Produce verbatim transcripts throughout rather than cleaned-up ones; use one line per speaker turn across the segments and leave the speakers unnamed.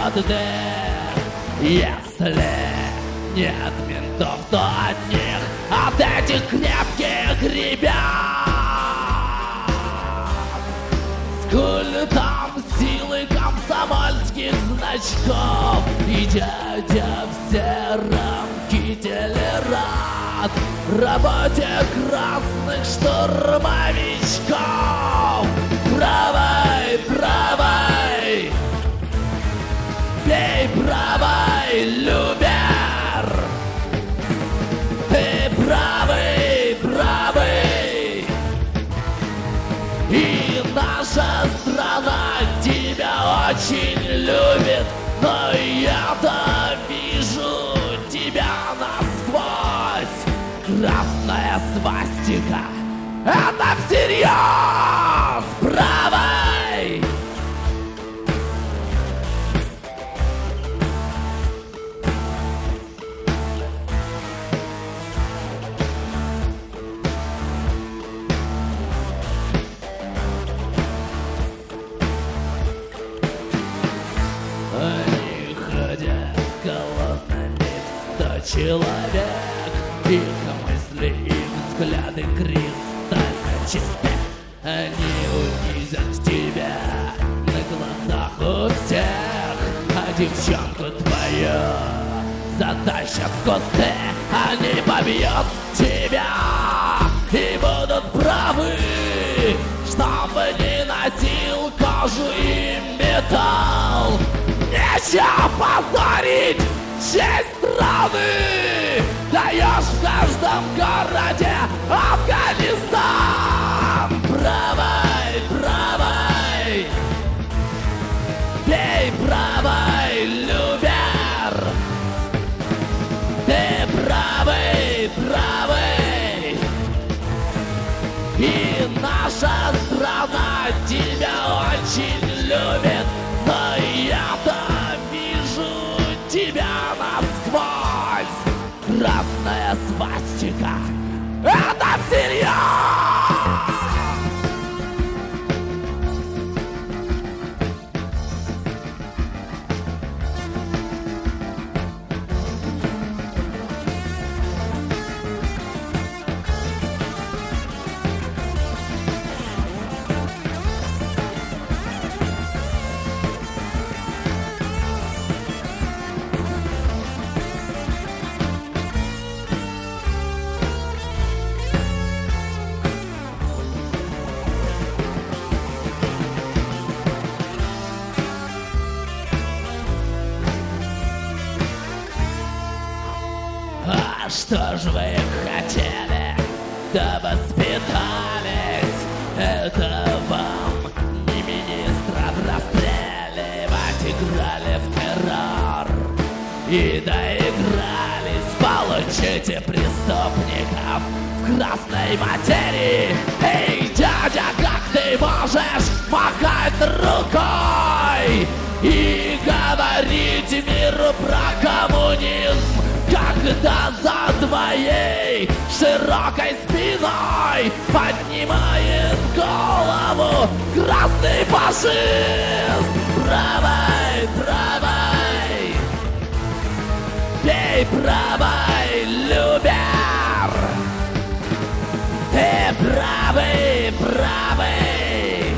холодных. Если нет ментов, то от них, от этих крепких ребят, с культом силы комсомольских значков. И дядя в сером кителе рад работе красных штурмовичков. Правой, правой, бей правой, Любер. Ты правый, правый, и наша страна тебя очень любит. Но я-то вижу тебя насквозь. Красная свастика — это всерьез. Правой! Они ходят голодными сто человек. Их мысли, их взгляды кристально чисты. Они унизят тебя на глазах у всех. А девчонку твою затащат в кусты. Они побьют тебя и будут правы, чтобы не носил кожу и металл. Нечего позорить честь страны. Даешь в каждом городе Афганистан. Правой, правой, бей правой, Любер. Ты правый, правый, и наша страна тебя очень любит. Но я-то вижу тебя насквозь. Красная свастика — это всерьез! А что ж вы хотели, да воспитались? Это вам не министра расстреливать. Играли в террор и доигрались. Получите преступников в красной материи. Эй, дядя, как ты можешь махать рукой и говорить миру про коммунизм, когда за твоей широкой спиной поднимает голову красный фашист? Правой, правой, бей правой, Любер. Ты правый, правый,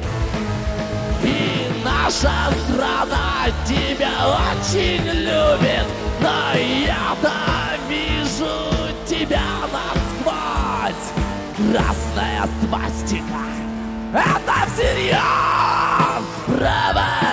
и наша страна тебя очень любит. Но я-то вижу тебя насквозь. Красная свастика — это всерьез. Правой!